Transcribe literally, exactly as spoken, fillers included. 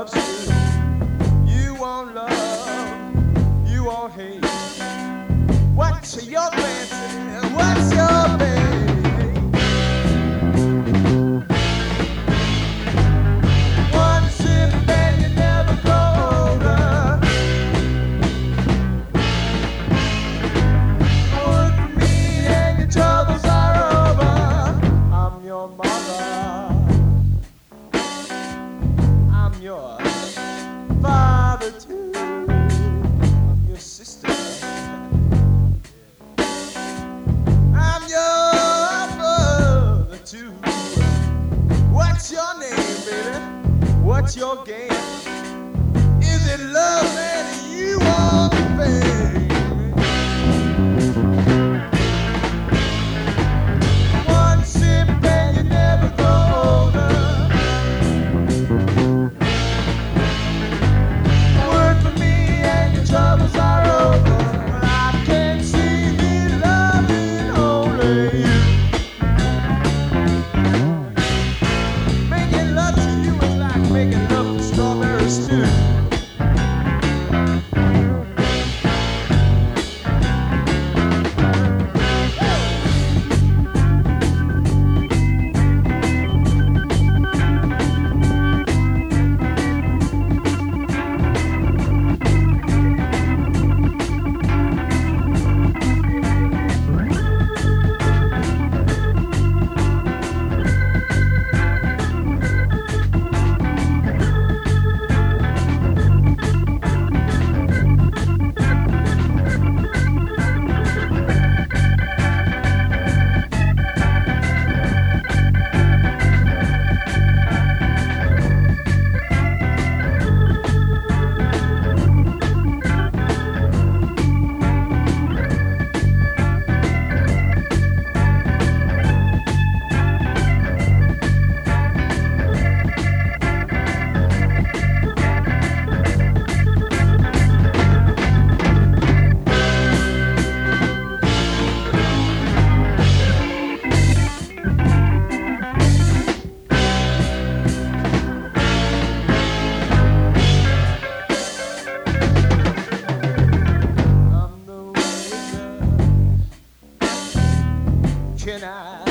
loves you. You want love, you want hate. What's your fancy? What's your baby? One sip and you never grow older. Work for me and your troubles are over. I'm your mother. I'm your father too. I'm your sister. I'm your brother too. What's your name, baby? What's your game? Is it love that you want, baby? One sip and you never grow older. Work for me and your troubles are over. I can see me loving only you. Making love to you is like making love to strawberry stew. I'm the wizard. Can I